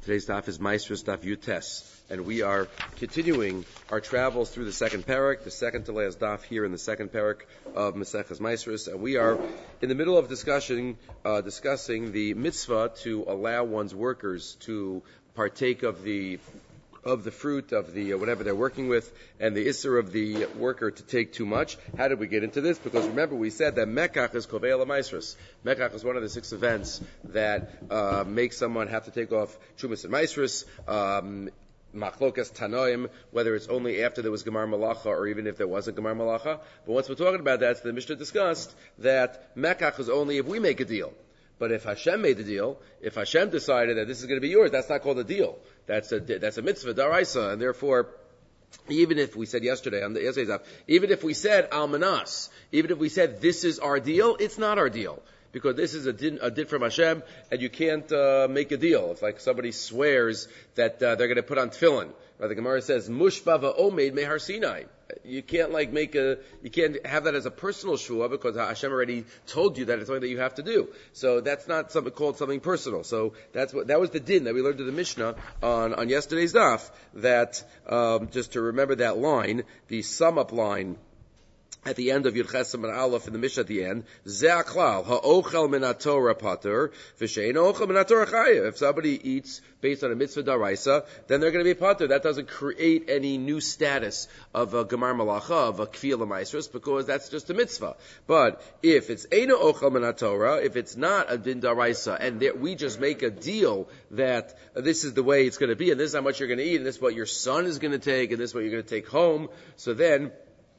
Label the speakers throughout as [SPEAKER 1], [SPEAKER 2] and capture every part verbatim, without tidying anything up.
[SPEAKER 1] Today's daf is Maestros Daf Yutes, and we are continuing our travels through the second parak, the second to last daf here in the second parak of Maseches Maestros, and we are in the middle of discussing uh, discussing the mitzvah to allow one's workers to partake of the of the fruit of the uh, whatever they're working with, and the isser of the worker to take too much. How did we get into this? Because remember we said that mekach is kovei l'maisrus. Mekach is one of the six events that uh, make someone have to take off trumas and maisrus. Um, Machlokas Tanoim, whether it's only after there was Gemar Malacha or even if there wasn't Gemar Malacha. But once we're talking about that, the Mishnah discussed that mekach is only if we make a deal. But if Hashem made the deal, if Hashem decided that this is going to be yours, that's not called a deal. That's a that's a mitzvah daraisa, and therefore, even if we said yesterday on the yesterday's up, even if we said almanas, even if we said this is our deal, it's not our deal. Because this is a din, a din from Hashem, and you can't uh, make a deal. It's like somebody swears that uh, they're going to put on tefillin. Right? The Gemara says, "Mushba va'omed mehar Sinai." You can't like make a, you can't have that as a personal shua because Hashem already told you that it's something that you have to do. So that's not something called something personal. So that's what that was the din that we learned in the Mishnah on on yesterday's daf. That um, just to remember that line, the sum up line at the end of Yud Chesem and Aleph in the Mishnah at the end, Ze Aklal, Ha'ochel min haTorah pater, V'she'eino ochel min haTorah chayev. If somebody eats based on a mitzvah daraisa, then they're going to be pater. That doesn't create any new status of a Gemar Malacha, of a Kfiyah L'maisrus, because that's just a mitzvah. But if it's Eino ochel min haTorah, if it's not a din daraisa, and there, we just make a deal that uh, this is the way it's going to be, and this is how much you're going to eat, and this is what your son is going to take, and this is what you're going to take home, so then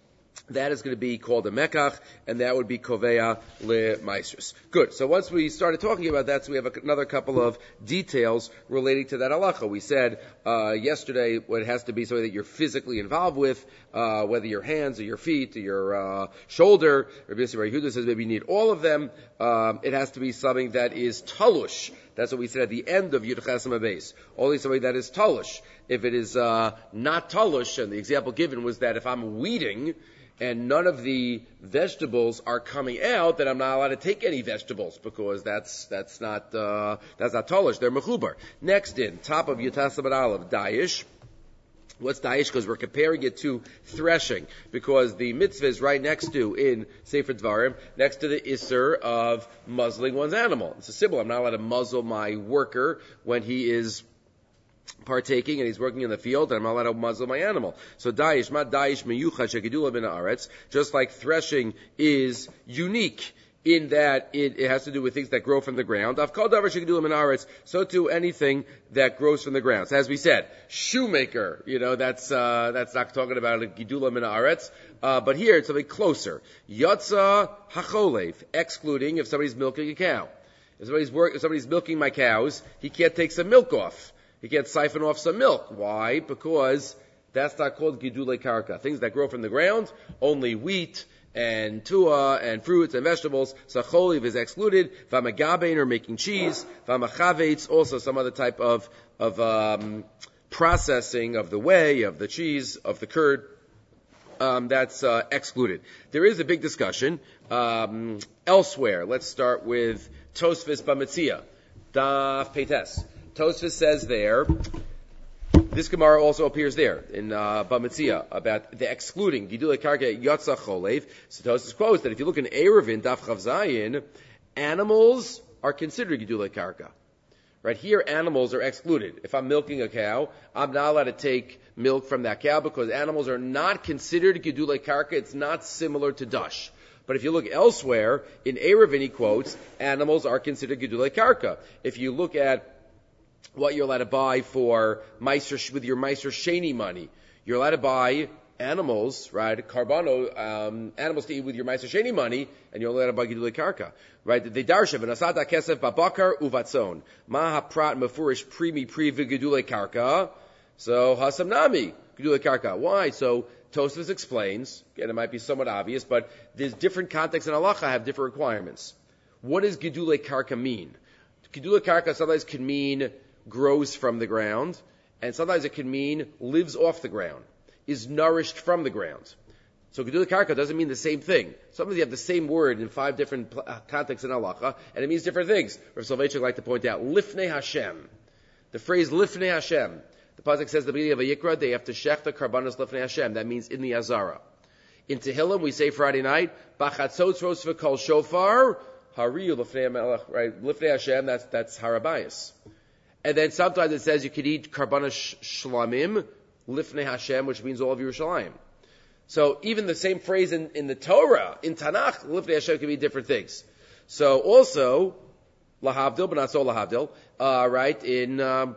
[SPEAKER 1] that is going to be called a mekach, and that would be koveya le-maisrus. Good. So once we started talking about that, so we have a, another couple of details relating to that halacha. We said uh, yesterday what it has to be something that you're physically involved with, uh, whether your hands or your feet or your uh, shoulder. Rabbi Yehuda says maybe you need all of them. Um, it has to be something that is talush. That's what we said at the end of Yud Chesem Beis. Only something that is talush. If it is uh, not talush, and the example given was that if I'm weeding and none of the vegetables are coming out, then I'm not allowed to take any vegetables because that's that's not uh, that's not talush. They're mechubar. Next in top of Yutas Aleph, dayish. What's dayish? Because we're comparing it to threshing, because the mitzvah is right next to, in Sefer Dvarim, next to the isser of muzzling one's animal. It's a symbol. I'm not allowed to muzzle my worker when he is partaking and he's working in the field, and I'm not allowed to muzzle my animal. So dayish, ma dayish meyuchad shegedula bin haaretz, just like threshing is unique in that it, it has to do with things that grow from the ground. Avkal davar shegedula bin haaretz, so too anything that grows from the ground. So as we said, shoemaker, you know, that's uh, that's not talking about a gedula min haaretz, uh, but here it's something closer. Yatsa hacholev, excluding if somebody's milking a cow. If somebody's work, if somebody's milking my cows, he can't take some milk off. He can't siphon off some milk. Why? Because that's not called gidulei karka. Things that grow from the ground, only wheat and tua and fruits and vegetables. Sacholiv is excluded. V'amagabein or making cheese. V'amachavetz, also some other type of of um, processing of the whey, of the cheese, of the curd. Um, that's uh, excluded. There is a big discussion um, elsewhere. Let's start with Tosfos Bamitzia, Daf Peites. Tosfos says there, this Gemara also appears there in uh, Bamitzia about the excluding Gidulei Karka Yatsa Cholev. So Tosfos quotes that if you look in Eruvin Daf Chav Zayin, animals are considered Gidulei Karka. Right here, animals are excluded. If I'm milking a cow, I'm not allowed to take milk from that cow because animals are not considered Gidulei Karka. It's not similar to Dash. But if you look elsewhere, in Eruvin he quotes, animals are considered Gidulei Karka. If you look at what you're allowed to buy for Meiser, with your Meiser Sheni money, you're allowed to buy animals, right? Carbano, um, animals to eat with your Meiser Sheni money, and you're allowed to buy Gidulei Karka, right? They darshav and asata kesef babakar uvatzon ma haprat mefurish primi pri v'Gidulei Karka. So hasam nami Gidulei Karka. Why? So Tosfos explains. Again, it might be somewhat obvious, but there's different contexts in halacha have different requirements. What does Gidulei Karka mean? Gidulei Karka sometimes can mean grows from the ground, and sometimes it can mean lives off the ground, is nourished from the ground. So Gedulei Karka doesn't mean the same thing. Sometimes you have the same word in five different uh, contexts in halacha, and it means different things. Rav Soloveitchik like to point out, Lifnei Hashem. The phrase Lifnei Hashem. The pasuk says at the beginning of a Yikra, they have to shech the karbanos Lifnei Hashem. That means in the Azara. In Tehillim, we say Friday night, Bachatzot Ros V'Kol Shofar, Hariyu Lifnei Melech, right? Lifnei Hashem, that's, that's Harabayas. And then sometimes it says you could eat karbanos shlamim, Lifnei Hashem, which means all of Yerushalayim. So even the same phrase in, in the Torah, in Tanakh, Lifnei Hashem can be different things. So also, Lahavdil, but not so Lahavdil, uh, right, in, um,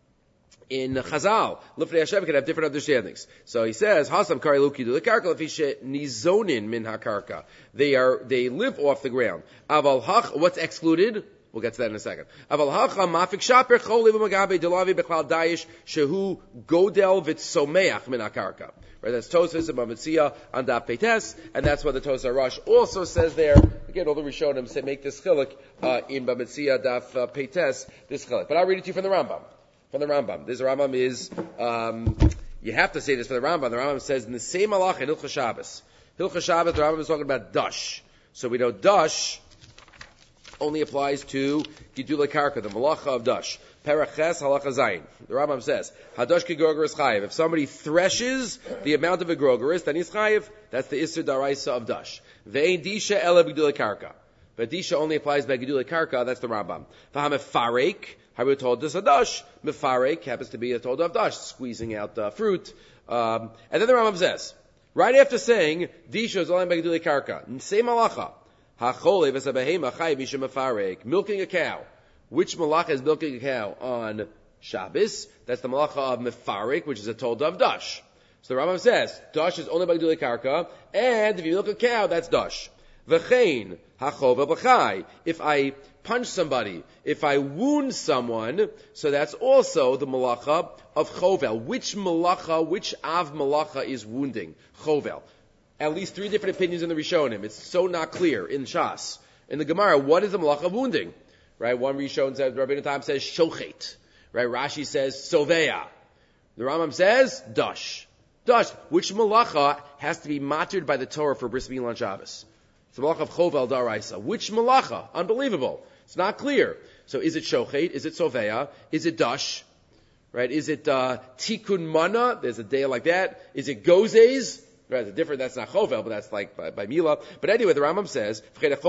[SPEAKER 1] in Chazal, Lifnei Hashem can have different understandings. So he says, Hasam Kari Luki Du Lekarka, Lefishe Nizonin Min HaKarka. They are, they live off the ground. Aval Hach, what's excluded? We'll get to that in a second. Aval Hacha Mafik Shaper Choliv Magabe Delavi Bechlal Dayish Shehu Godel Vitsomeach Min HaKarka. Right, that's Tosfos and Bamitzia on Daf Peites, and that's what the Tosar Rosh also says there. Again, all the Rishonim say make this chilik uh, in Bamitzia Daf uh, Peites, this chilik. But I'll read it to you from the Rambam. From the Rambam. This Rambam is, um, you have to say this for the Rambam. The Rambam says in the same halacha in Hilchos Shabbos. Hilchos Shabbos, the Rambam is talking about dash. So we know dash only applies to Gidulei Karka, the malacha of dash. Paraches halacha zayin. The Rambam says, Hadosh ki grogeris chayiv. If somebody threshes the amount of a grogeris, then he's chayiv. That's the Isser Daraisa of dash. Ve'ein disha ele b'gidulei karka. But disha only applies by gidulei karka. That's the Rambam. V'hamefarek. How we told this a dash. Mefarek happens to be a told of dash, squeezing out the fruit. Um, and then the Rambam says, right after saying disha is only by gidulei karka, same halacha. Hachole v'sabehema chayiv misha mefarek. Milking a cow. Which malacha is milking a cow on Shabbos? That's the malacha of mefarek, which is a told of dash. So the Rambam says, dash is only by gidulei karka, and if you milk a cow, that's dash. V'chein hachova b'chai. If I punch somebody, if I wound someone, so that's also the malacha of chovel. Which malacha, which av malacha is wounding? Chovel. At least three different opinions in the Rishonim. It's so not clear in Shas. In the Gemara, what is the malacha of wounding? Right, one Rishon says, Rabbeinu Tam says, shochet. Right, Rashi says, soveya. The Rambam says, dash. Dash. Which malacha has to be mattered by the Torah for Bris Milah on Shabbos? It's the malacha of chovel daraisa. Which malacha? Unbelievable. It's not clear. So is it shochet? Is it soveya? Is it dash? Right, is it uh, tikkun mana? There's a day like that. Is it gozes? Right, it's different, that's not chovel, but that's like by, by Milah. But anyway, the Rambam says,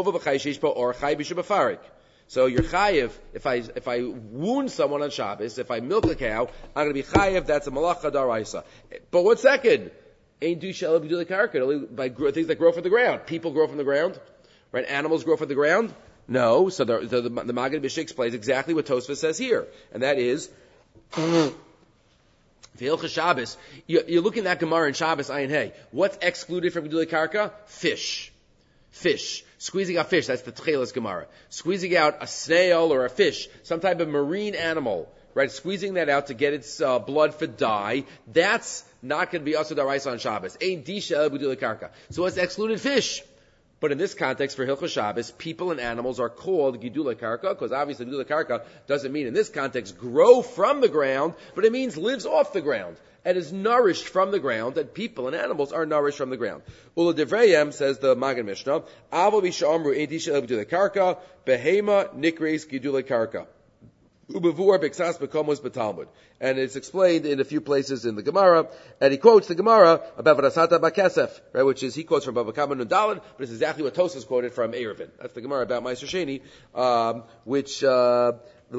[SPEAKER 1] or chai b'shabafarik. So you're chayiv, if I, if I wound someone on Shabbos, if I milk a cow, I'm going to be chayiv, that's a malacha daraisa. But one second, ain't do shel b'gidulei karka, only by things that grow from the ground. People grow from the ground, right? Animals grow from the ground? No. So the, the, the, the Maggid Mishnah explains exactly what Tosfos says here. And that is, the Hilchos Shabbos, you, you're looking at Gemara in Shabbos, Ayin Hey. What's excluded from gidulei karka? Fish. Fish. Squeezing out fish, that's the Tchelas Gemara. Squeezing out a snail or a fish, some type of marine animal, right? Squeezing that out to get its uh, blood for dye, that's not going to be Asur Daraisa on Shabbos. Ein disha el b'gidulei karka. So it's excluded fish. But in this context, for Hilchos Shabbos, people and animals are called Gidulei Karka, because obviously Gidulei Karka doesn't mean in this context grow from the ground, but it means lives off the ground and is nourished from the ground, and people and animals are nourished from the ground. Ula Devrayim, says the Maggid Mishnah, Avo b'sha'amru ein disha el b'gidulei karka, behema nikres Gidulei Karka. Ubevur b'ksas b'komos b'talmud. And it's explained in a few places in the Gemara, and he quotes the Gemara about V'nasata b'kesef, right, which is, he quotes from Bava Kama Nundalin, but it's exactly what Tosas quoted from Eruvin. That's the Gemara about Meiser Sheni, um, which, uh,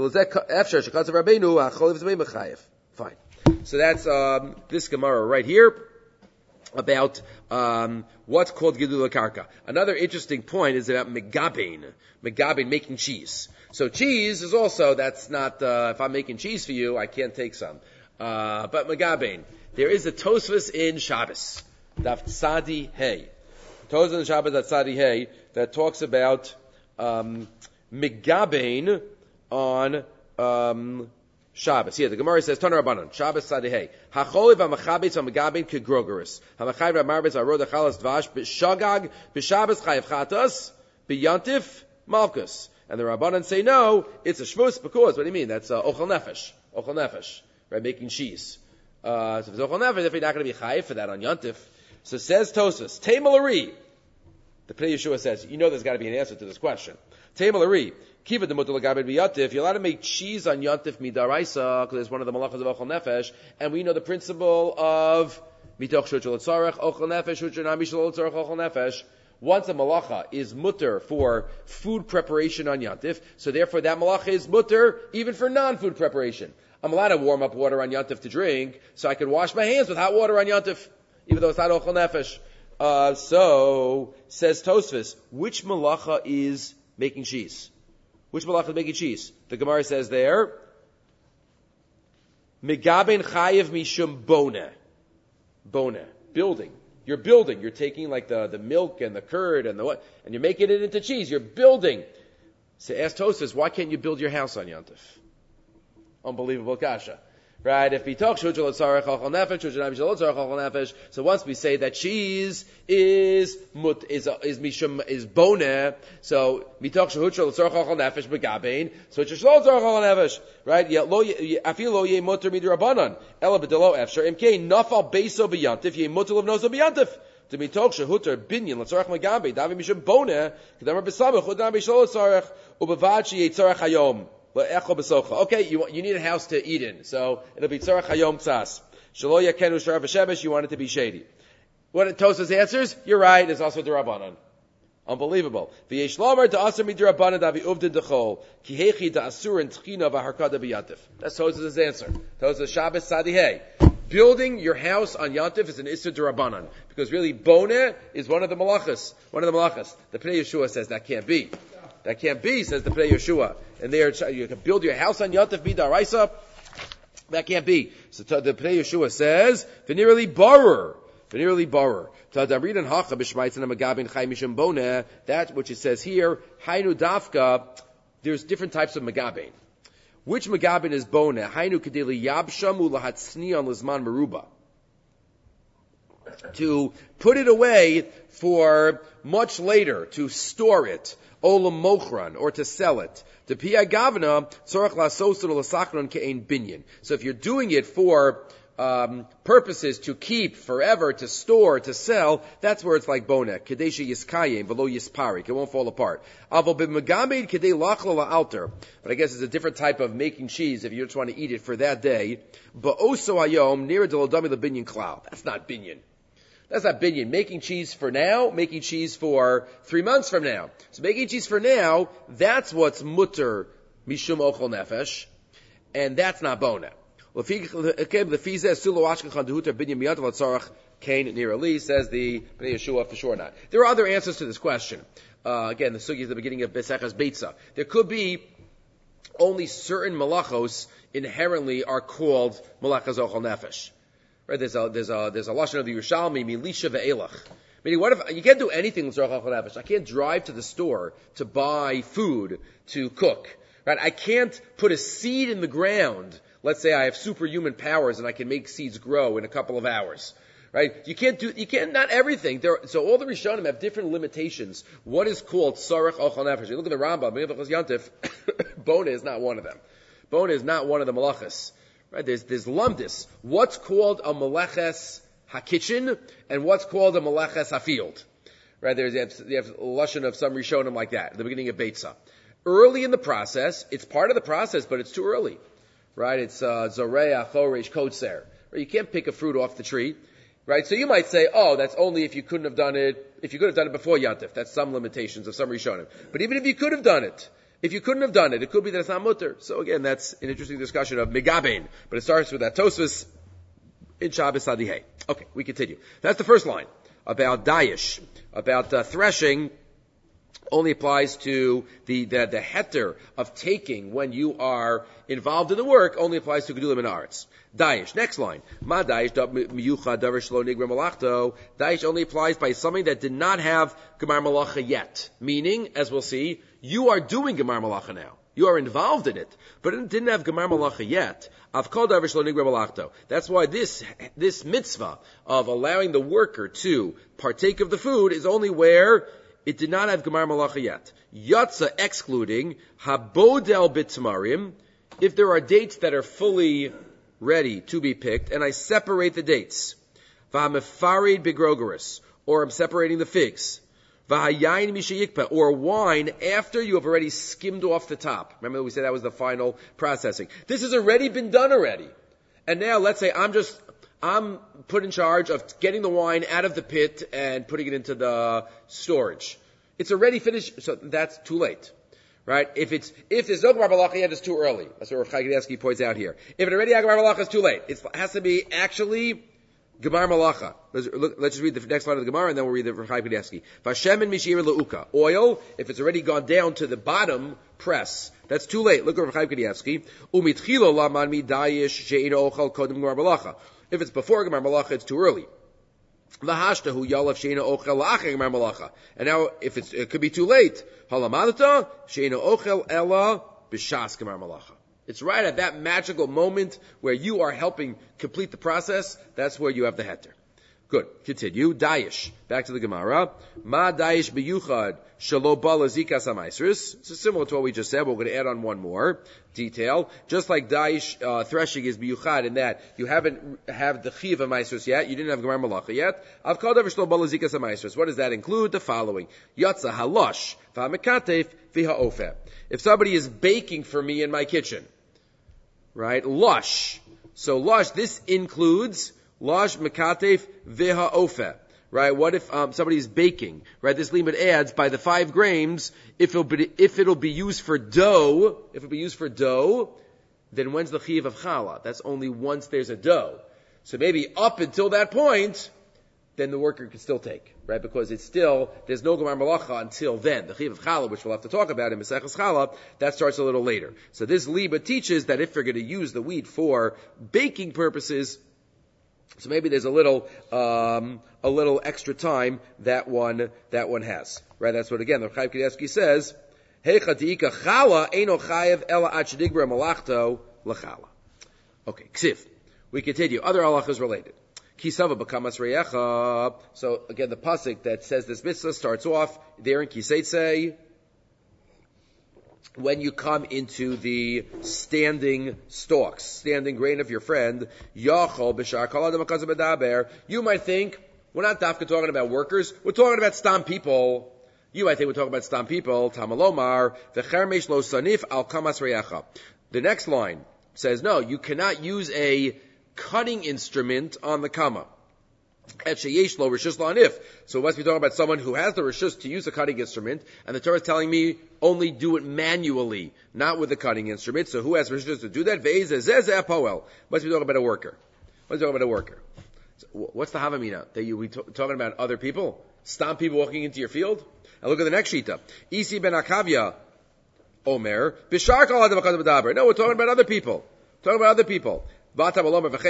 [SPEAKER 1] fine. So that's, um, this Gemara right here, about um, what's called Gidulei Karka. Another interesting point is about megabein. Megabein, making cheese. So cheese is also, that's not, uh, if I'm making cheese for you, I can't take some. Uh, but megabein. There is a Tosfos in Shabbos, Daf Tzadi Hey. Tosfos in Shabbos, Daf Tzadi Hey, that talks about um, megabein on um, Shabbos. Yeah, the Gemara says, Tana Rabbanon, Shabbos Tzadihei. Hacholiv ha-machabetz ha-megabin ke-grogeris. Ha-machayv ha-marbetz ha-rod ha-chalas dvash b'shagag b'Shabbos chayav chatas b'yantif malkus. And the Rabbanon say, no, it's a shvus because, what do you mean? That's uh, ochel nefesh. Ochel nefesh. Right, making cheese. Uh, so if it's ochel nefesh, if you're not going to be chayiv for that on yantif. So says Tosfos, Teimalari. The Pnei Yeshua says, you know there's got to be an answer to this question. Temalari. Kiva the mutal lagabe biyatif. You're allowed to make cheese on yantif midaraisa because it's one of the malachas of ochel nefesh, and we know the principle of mitoch shuchel tzarech ochel nefesh shuchel nami shel tzarech ochel nefesh. Once a malacha is mutter for food preparation on yantif, so therefore that malacha is mutter even for non-food preparation. I'm allowed to warm up water on yantif to drink, so I can wash my hands with hot water on yantif, even though it's not ochel nefesh. Uh, so says Tosfos, which malacha is making cheese? Which malacha is making cheese? The Gemara says there, Megaben chayev mishum bona. Bona. Building. You're building. You're taking like the, the milk and the curd and the what, and you're making it into cheese. You're building. So ask Tosfos, why can't you build your house on Yantif? Unbelievable kasha. Right? If we talk shujal tzarech ochel nefesh, shujal nami tzarech ochel nefesh. So once we say that cheese is mut is is mishum is boneh, so mitok shujal tzarech ochel nefesh begabein, so it's shujal tzarech ochel nefesh. Right? Yet lo afil lo ye mutter midrabanan ela bedelo efshar imkei nafal beiso beyantif ye mutter of nozo beyantif. To mitok shehuter binyan l'tzarech megabein davi mishum boneh kedamar besabach udam bishol tzarech ubevad she tzarech hayom. Okay, you you need a house to eat in, so it'll be tzarech hayom tzas. Shelo yakenu sharav v'shebesh, you want it to be shady. What Tosfos answers? You're right. It's also derabanan. Unbelievable. V'yesh lomer da'asur midirabanan davi uvdin dechol ki hechi da'asur and tchina v'harkada b'yantif. That's Tosfos' answer. Tosfos Shabbos Sadihei. Building your house on yantif is an issur derabanan because really boneh is one of the malachas. One of the malachas. The Pnei Yeshua says that can't be. That can't be, says the Pnei Yeshua. And there, you can build your house on Yantif Midaraisa. That can't be. So the Pnei Yeshua says, V'nirali barer. V'nirali barer. Ta'damridan hacha b'shmaitzana magabin chay mishim boneh. That which it says here, Hainu dafka, there's different types of magabin. Which magabin is boneh? Hainu kedeli yabshamu lahatsni on lizman meruba. To put it away for much later, to store it. Olam mochran, or to sell it. To pia gavna, tzorach lasosun lasachron ke'ein binyan. So if you're doing it for um, purposes to keep forever, to store, to sell, that's where it's like boneh. Kadesha yiskayim, below yisparik. It won't fall apart. Avo b'megamed kadei lachla la'alter. But I guess it's a different type of making cheese if you just want to eat it for that day. Ba'oso ayom, nira delodami lebinyan klal. That's not binyan. That's not binyan. Making cheese for now, making cheese for three months from now. So making cheese for now, that's what's mutter mishum ochel nefesh, and that's not boneh. Says the Pnei Yeshua, for sure not. There are other answers to this question. Uh, again, the sugi is the beginning of Beseches Beitza. There could be only certain malachos inherently are called malachas ochel nefesh. Right, there's a there's a there's a lashon of the Yerushalmi milisha ve'elach. Meaning, what if you can't do anything with tzarech ochel nefesh? I can't drive to the store to buy food to cook. Right, I can't put a seed in the ground. Let's say I have superhuman powers and I can make seeds grow in a couple of hours. Right, you can't do you can't not everything. There, so all the Rishonim have different limitations. What is called tzarech ochel nefesh? You look at the Rambam, Minchas Yantif, boneh is not one of them. Boneh is not one of the malachas. Right, there's, there's lumdis. What's called a meleches ha-kitchen, and what's called a meleches ha-field. Right, there's, you have, you have a lashon of some rishonim like that, at the beginning of Beitzah. Early in the process, it's part of the process, but it's too early. Right, it's, uh, zoreach, choresh, kotzer. Right, you can't pick a fruit off the tree. Right, so you might say, oh, that's only if you couldn't have done it, if you could have done it before Yantif. That's some limitations of some rishonim. But even if you could have done it, if you couldn't have done it, it could be that it's not mutter. So again, that's an interesting discussion of megabein. But it starts with that Tosfos in Shabbos Sadihei. Okay, we continue. That's the first line about dayish, about uh, threshing. Only applies to the, the the heter of taking when you are involved in the work. Only applies to gedulim and arts. Dayish. Next line. Ma dayish miyucha davar shlo nigra malachto. Dayish only applies by something that did not have gemar malacha yet. Meaning, as we'll see, you are doing gemar malacha now. You are involved in it, but it didn't have gemar malacha yet. Avkol davar shlo nigra malachto. That's why this this mitzvah of allowing the worker to partake of the food is only where it did not have gemar malacha yet. Yatsa excluding habodel bitmarim. If there are dates that are fully ready to be picked, and I separate the dates, v'hamefarid begrogeris, or I'm separating the figs, V'hayayin mishayikpa, or wine after you have already skimmed off the top. Remember we said that was the final processing. This has already been done already. And now let's say I'm just, I'm put in charge of getting the wine out of the pit and putting it into the storage. It's already finished, so that's too late. Right? If it's, if there's no Gemar Malacha yet, it's too early. That's what Rav Chaim Kanievsky points out here. If it already had Gemar Malacha, it's too late. It's, it has to be actually Gemar Malacha. Let's, look, let's just read the next line of the Gemara and then we'll read the Rav Chaim Kanievsky. Vashem and Mishir Leuka. Oil, if it's already gone down to the bottom press, that's too late. Look at Rav Chaim Kanievsky. Umitchilo laman midayish she'ino ochal kodem Gemar Malacha. If it's before Gemar Malacha, it's too early. V'hashtahu yalav she'ino ochel la'achar Gemar Malacha. And now, if it's, it could be too late. Halamadata she'ino ochel ela b'shas Gemar Malacha. It's right at that magical moment where you are helping complete the process. That's where you have the heter. Good. Continue. Dayish. Back to the Gemara. Ma dayish b'yuchad shelo bala zikas ha'maisrus. It's similar to what we just said. We're going to add on one more detail. Just like dayish uh, threshing is b'yuchad in that you haven't have the chiv ha'maisrus yet. You didn't have Gemar Malacha yet. Av kol davar shelo bala zikas ha'maisrus. What does that include? The following. Yatsa halosh v'hamekatef v'ha'ofeh. If somebody is baking for me in my kitchen, right? Lush. So lush, this includes Lash mekatef veha ofeh. Right? What if um, somebody is baking? Right? This limit adds by the five grains. If it'll be if it'll be used for dough, if it'll be used for dough, then when's the chiyuv of challah? That's only once there's a dough. So maybe up until that point, then the worker can still take, right? Because it's still there's no Gemar Malacha until then. The chiyuv of challah, which we'll have to talk about in Maseches Challah, that starts a little later. So this liba teaches that if you're going to use the wheat for baking purposes, so maybe there's a little, um, a little extra time that one, that one has. Right? That's what again, the Rav Chaim Kanievsky says, Heicha ti'ika chala eino chayev ela ad shedigbra malachto l'chala. Okay, ksiv. We continue. Other halachas related. Kisava b'kamas reyecha. So again, the pasuk that says this mitzvah starts off there in Kiseitse, when you come into the standing stalks, standing grain of your friend, Yachol b'shar kol adam hakazav medaber, you might think, we're not dafka talking about workers, we're talking about stam people. You might think we're talking about stam people, Tamalomar, v'chermesh lo sanif al kamas reyecha. The next line says, no, you cannot use a cutting instrument on the kama. So it must be talking about someone who has the rishus to use a cutting instrument, and the Torah is telling me only do it manually, not with a cutting instrument. So who has rishus to do that? Must be talking about a worker. Must be talking about a worker. So what's the havamina? That you we t- talking about other people? Stomp people walking into your field? And look at the next shita. Isi ben Akavya, Omer, bishar kol adam hakazav medaber. No, we're talking about other people. Talking about other people. So what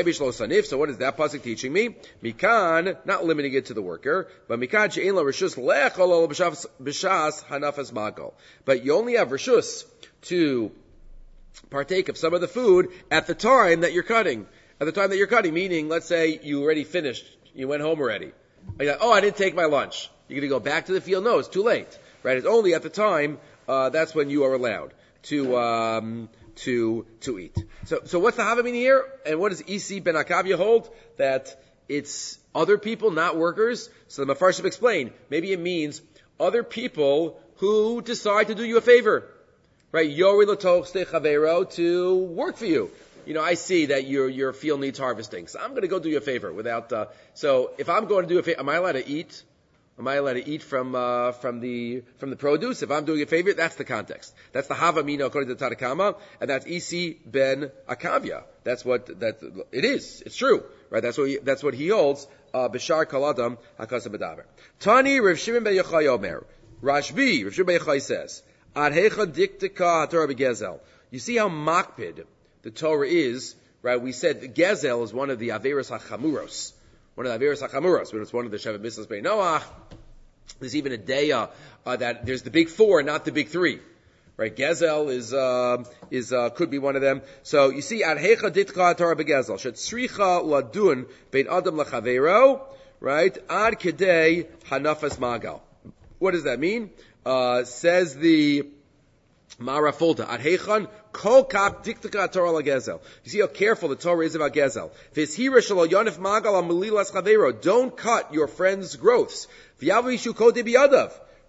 [SPEAKER 1] is that pasuk teaching me? Mikan, not limiting it to the worker, but mikan she'ein lo rishus le'echol b'shas hanafas magol. But you only have rishus to partake of some of the food at the time that you're cutting. At the time that you're cutting, meaning, let's say you already finished, you went home already. Like, oh, I didn't take my lunch. You're going to go back to the field? No, it's too late. Right? It's only at the time, uh, that's when you are allowed to, um, to, to eat. So, so what's the havamina here? And what does Isi ben Akavya hold? That it's other people, not workers. So the Mefarshim explain. Maybe it means other people who decide to do you a favor. Right? Yori l'toch ste chavero, to work for you. You know, I see that your, your field needs harvesting. So I'm going to go do you a favor without, uh, so if I'm going to do a favor, am I allowed to eat? Am I allowed to eat from, uh, from the, from the produce? If I'm doing a favor, that's the context. That's the havamina according to the Tanakama, and that's Isi ben Akavya. That's what, that, it is. It's true. Right? That's what he, that's what he holds, uh, Bishar Kaladam HaKasav Medaber. Tani Rav Shimon ben Yochai Omer. Rashbi, Rav Shimon ben Yochai says, Ad Hecha Diktika Torah Begezel. You see how makpid the Torah is, right? We said the Gezel is one of the Averos HaChamuros. One of the Averos HaChamuros, when it's one of the Shevet Mitzvahs Bnei Noach. There's even a day, uh, uh, that there's the big four, not the big three. Right? Gezel is, uh, is, uh, could be one of them. So, you see, Ad Hecha Ditka Torah Begezel. Shet Sricha Ladun Bein Adam Lachavero. Right? Ad Kedei Hanafas Magal. What does that mean? Uh, says the Mara Fulta, Ad Hechan, Kol Kap Diktika Torah La Gezel. You see how careful the Torah is about Gezel. V'eshira shelo yonif magal al melilas chavero. Don't cut your friend's growths. V'yavishu kodei biyadav.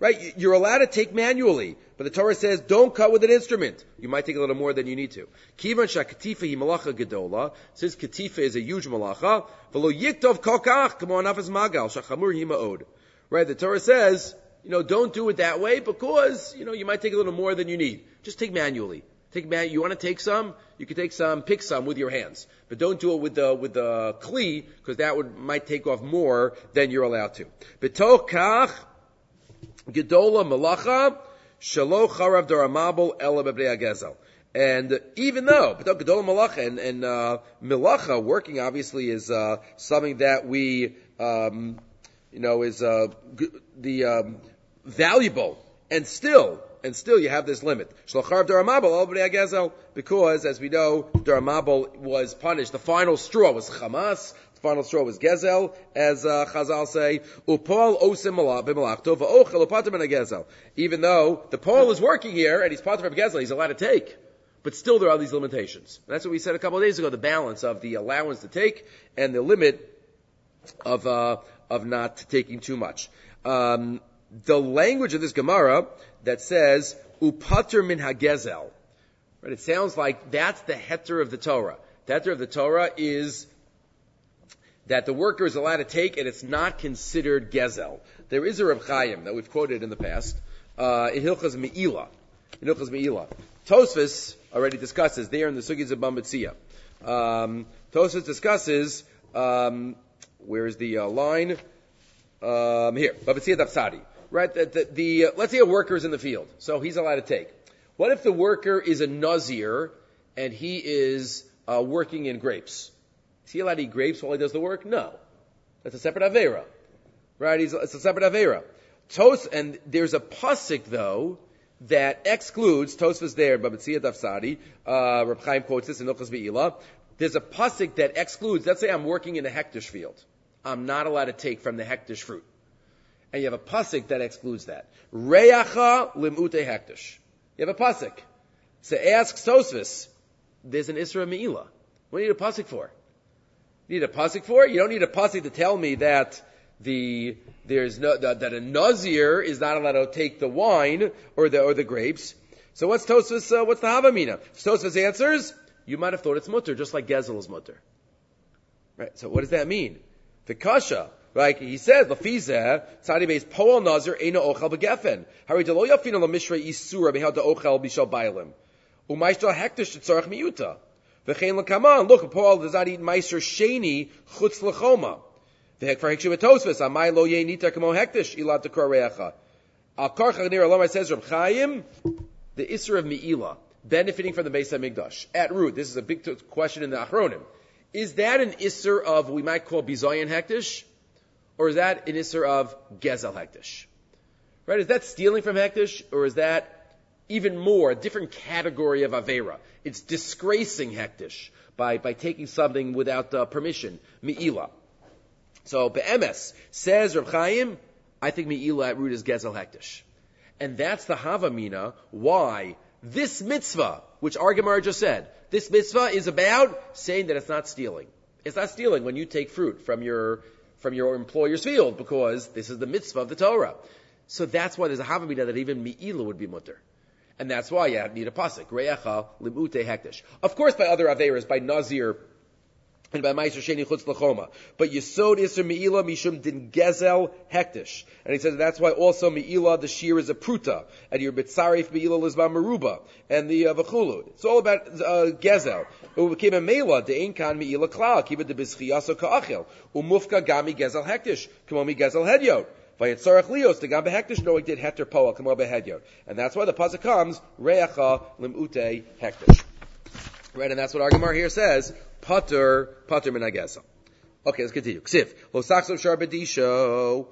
[SPEAKER 1] Right? You're allowed to take manually, but the Torah says don't cut with an instrument. You might take a little more than you need to. Kivan shakatifa hi malacha gedola. Since katifa is a huge malacha, v'lo yiktov kokach kamo anafas magal shachamur hi ma'od. Right? The Torah says, you know, don't do it that way because, you know, you might take a little more than you need. Just take manually. Take man. You want to take some? You can take some, pick some with your hands, but don't do it with the with the kli because that would might take off more than you're allowed to. B'tokach gedola malacha shelo charav daramabel ela b'bnei hagezel. And even though but gedola malacha and, and uh, malacha working obviously is uh, something that we um, you know is uh, g- the um, valuable and still. And still you have this limit. Because, as we know, Daramabel was punished. The final straw was Hamas. The final straw was Gezel, as uh, Chazal say. Upol osim b'malachto v'ochel upater min hagezel. Even though the Paul is working here and he's part of Gezel, he's allowed to take. But still there are these limitations. And that's what we said a couple of days ago, the balance of the allowance to take and the limit of uh, of not taking too much. Um, the language of this Gemara that says upater min hagezel, right? It sounds like that's the heter of the Torah. The heter of the Torah is that the worker is allowed to take, and it's not considered gezel. There is a Reb Chaim that we've quoted in the past uh, in Hilchas Me'ilah. In Hilchas Me'ilah, Tosfos already discusses there in the Sugis of Bambatzia. Um, Tosfos discusses um, where is the uh, line um, here Bambatzia Dafsadi. Right, the, the, the uh, let's say a worker is in the field, so he's allowed to take. What if the worker is a nazir and he is uh, working in grapes? Is he allowed to eat grapes while he does the work? No, that's a separate avera, right? He's, it's a separate avera. Tos, and there's a pasuk though that excludes. Tosfos there, Bambatzia Dafsadi. Uh, Reb Chaim quotes this in Hilchos Me'ilah. There's a pasuk that excludes. Let's say I'm working in a hektish field. I'm not allowed to take from the hektish fruit. And you have a pasuk that excludes that. Reyacha limute hektish. You have a pasuk. So ask Tosfos, there's an Isra Me'ilah. What do you need a pasuk for? You need a pasuk for? You don't need a pasuk to tell me that the there's no that, that a nazir is not allowed to take the wine or the or the grapes. So what's Tosfos? Uh, what's the Havamina? Tosfos answers, you might have thought it's mutter, just like Gezel is mutter. Right. So what does that mean? The kasha. Right, he says, "Lafizeh tzadi beis poal nazir eino ochel begefen. Hari delo yafino lamishra isura behad ochel bishal bailim. Umayshto hektish tzarich miyuta. V'chein lekaman. Look, Paul does not eat meiser sheni chutz lechoma. V'hek for hekshu betosves amay lo ye nita kamo hektish ilat dekor reacha. Al karcha near alama says Reb Chaim, the isra of Me'ilah, benefiting from the Beis Hamikdash at root. This is a big t- question in the Achronim. Is that an isra of we might call bizayin hektish? Or is that an isser of gezel hektish? Right? Is that stealing from hektish? Or is that even more, a different category of avera? It's disgracing hektish by, by taking something without uh, permission. Me'ilah. So, be'emes, says Reb Chaim, I think Me'ilah at root is gezel hektish. And that's the Havamina, why this mitzvah, which our Gemara just said, this mitzvah is about saying that it's not stealing. It's not stealing when you take fruit from your from your employer's field, because this is the mitzvah of the Torah. So that's why there's a Havamina that even Me'ilah would be mutter. And that's why you need a pasuk. Re'echa limute hektish. Of course by other averas, by Nazir, and by Meiser Sheni Chutz L'choma. But Yesod Isser Me'ilah Mishum Din Gezel Hektish. And he says that's why also Me'ilah, the shear is a pruta. And your Bitzarif Me'ilah Lizba Meruba. And the uh, V'chulu. It's all about uh, Gezel. It became a Me'ilah, the Einkan Me'ilah Klal. Kiva de Bizchiyaso Ka'achel. Umufka Gami Gezel Hektish. Kamomi Gezel Hedyot. Vayetzarech Lios, the Gam Behektish, no, he did Heter Poa, Kamo Behedyot. And that's why the pasuk comes, Re'echa Limute Hektish. Right, and that's what our Gemara here says, Pater, Pater min hagezel. Okay, let's continue. Ksiv, Lo Saksov Shar B'disho.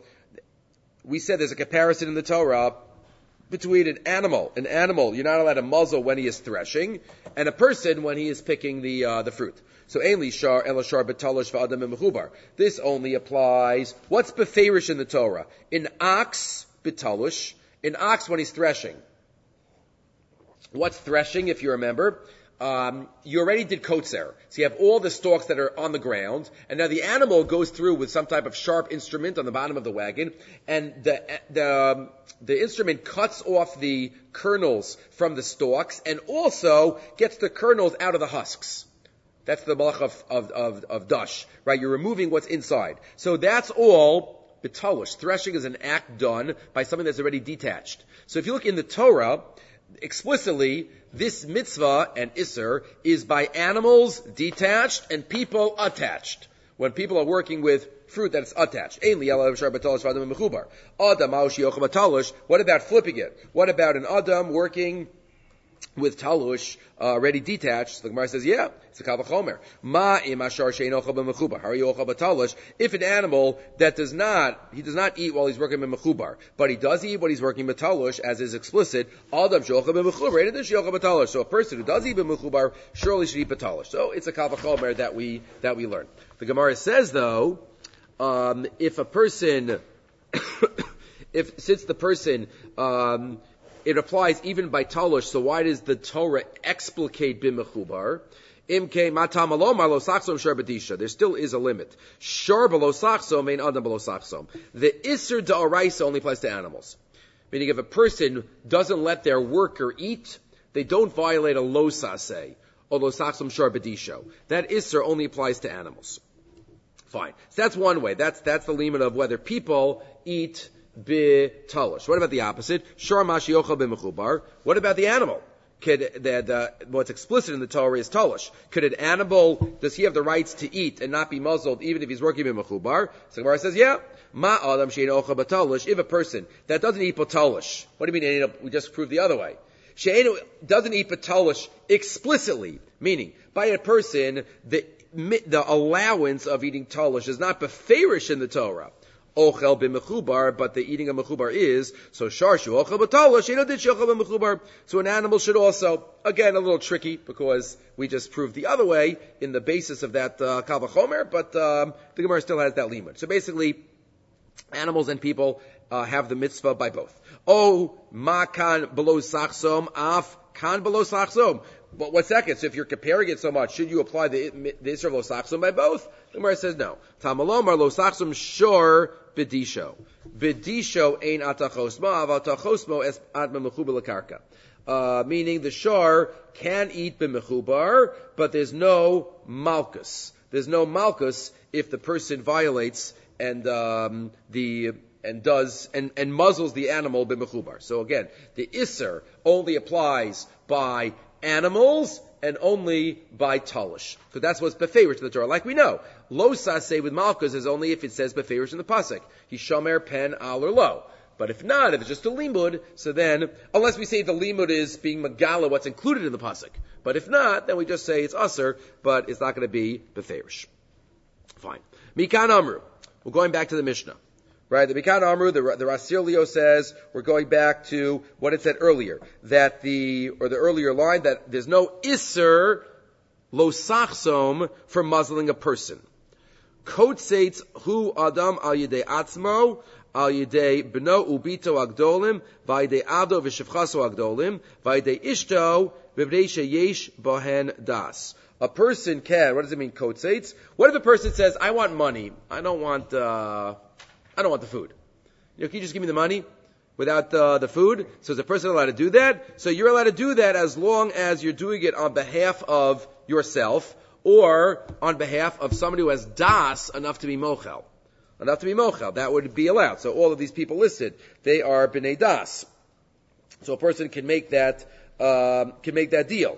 [SPEAKER 1] We said there's a comparison in the Torah between an animal, an animal, you're not allowed to muzzle when he is threshing, and a person when he is picking the uh, the fruit. So, Ainli Shar, Ela Shar B'talosh V'adam Mechubar. This only applies, what's beferish in the Torah? An ox, B'talosh, an ox when he's threshing. What's threshing, if you remember? um, you already did kotzer. So you have all the stalks that are on the ground, and now the animal goes through with some type of sharp instrument on the bottom of the wagon, and the the um, the instrument cuts off the kernels from the stalks, and also gets the kernels out of the husks. That's the malach of, of, of, of dash, right? You're removing what's inside. So that's all betalush. Threshing is an act done by something that's already detached. So if you look in the Torah, explicitly, this mitzvah and isser is by animals detached and people attached. When people are working with fruit that's attached. What about flipping it? What about an adam working with talush uh, already detached? So the Gemara says, yeah, it's a kal v'chomer. Ma im ashar she'ein ochel b'mechubar. How are you ochel b'talush? If an animal that does not, he does not eat while he's working b'mechubar, but he does eat when he's working b'talush, as is explicit, adam she'ochel b'mechubar, and then she'ochel b'talush. So a person who does eat b'mechubar surely should eat b'talush. So it's a kal v'chomer that we that we learn. The Gemara says though, um, if a person, if since the person um, it applies even by talush, so why does the Torah explicate b'mechubar? Imke matam alom lo sachsom shar b'disha. There still is a limit. Shar below sachsom ain't adam below sachsom. The isser da'oraisa only applies to animals. Meaning if a person doesn't let their worker eat, they don't violate a lo saseh, or lo sachsom shar b'disha. That isser only applies to animals. Fine. So that's one way. That's, that's the limit of whether people eat b'talush. What about the opposite? Shor mashi yochel b'mechubar. What about the animal? Could the, the what's explicit in the Torah is talush. Could an animal, does he have the rights to eat and not be muzzled even if he's working b'mechubar? So the Gemara says, yeah. Ma adam she'ein ochel b'talush. If a person that doesn't eat b'talush, what do you mean? We just proved the other way. She'ein doesn't eat b'talush explicitly, meaning by a person the the allowance of eating talush is not beferish in the Torah. Ochel b'mechubar, but the eating of mechubar is, so sharshu ochel b'talush, you know, did ochel b'mechubar. So an animal should also, again, a little tricky, because we just proved the other way in the basis of that uh, kal v'chomer, but um, the Gemara still has that limit. So basically, animals and people uh, have the mitzvah by both. Oh, ma kan below sachsom, af kan below sachsom. But what's second? So if you're comparing it so much, should you apply the, the Isser of lo sachsom by both? The Gemara says no. Tamalomar lo sachsom shor b'disho. B'disho ein atachosma, av atachosmo es adma mechubar lekarka. Uh, meaning the shor can eat b'mechubar, but there's no malchus. There's no malchus if the person violates and um, the and does and, and muzzles the animal b'mechubar. So again, the Isser only applies by animals and only by talush. So that's what's beferish in the Torah. Like we know, lo saseh with malchus is only if it says beferish in the pasuk. He shomer pen al or lo. But if not, if it's just a limud, so then, unless we say the limud is being megala what's included in the pasuk. But if not, then we just say it's usher, but it's not going to be beferish. Fine. Mikan amru. We're going back to the Mishnah. Right, the Mikan Amru, the, the Rasir Leo says, we're going back to what it said earlier, that the, or the earlier line, that there's no Isser lo sachsom for muzzling a person. Kotzeitz hu adam al yedei atzmo, al yedei bno ubito agdolim, vayedei ado v'shevchaso agdolim, vayedei ishto, v'bnei sheyesh bohen das. A person can, what does it mean, kotzeitz? What if a person says, I want money, I don't want, uh, I don't want the food. You know, can you just give me the money without uh, the food? So is a person allowed to do that? So you're allowed to do that as long as you're doing it on behalf of yourself or on behalf of somebody who has das enough to be mochel. Enough to be mochel. That would be allowed. So all of these people listed, they are b'nei das. So a person can make that, um, can make that deal.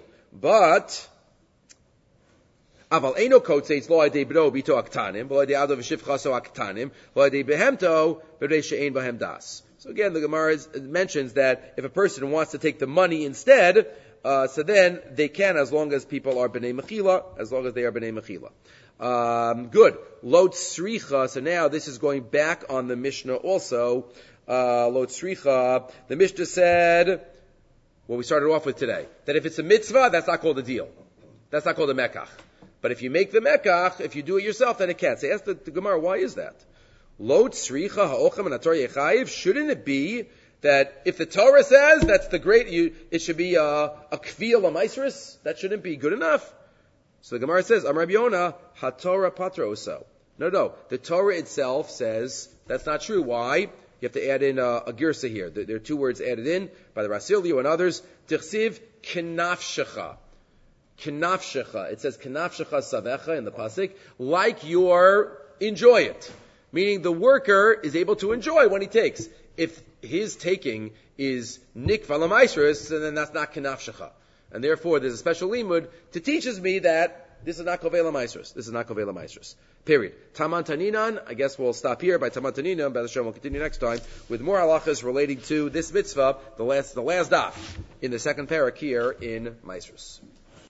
[SPEAKER 1] But Aval eino kotzeitz lo adei bro bito aktanim, lo adei ado v'shivchaso aktanim, lo adei behemto b'rei she'ein bahem das. So again, the Gemara is, mentions that if a person wants to take the money instead, uh, so then they can, as long as people are b'nei mechila, as long as they are b'nei mechila. Um, good. Lo tzricha. So now this is going back on the Mishnah also. Uh, lo tzricha. The Mishnah said, what we started off with today, that if it's a mitzvah, that's not called a deal. That's not called a mekach. But if you make the mekach, if you do it yourself, then it can't. So ask the, the Gemara, why is that? Lo tzricha ha'ochem and ator yechayiv. Shouldn't it be that if the Torah says that's the great, you, it should be a, a kviya l'maisrus, that shouldn't be good enough. So the Gemara says, Amar Rabbi Yonah, haTorah patra oso. No, no, the Torah itself says that's not true. Why? You have to add in a, a girsa here. There, there are two words added in by the Rasilio and others. Tichsiv kenafshecha. Kenafshecha. It says kenafshecha savecha in the pasuk, like your enjoy it. Meaning the worker is able to enjoy when he takes. If his taking is nik valamaisrus, then that's not kenafshecha. And therefore there's a special limud to teaches me that this is not kovela maisrus. This is not kovela maisrus. Period. Taman Taninan, I guess we'll stop here by Taman Taninan, B'ez Hashem, we'll continue next time with more halachas relating to this mitzvah, the last, the last daf in the second parak here in Maisrus.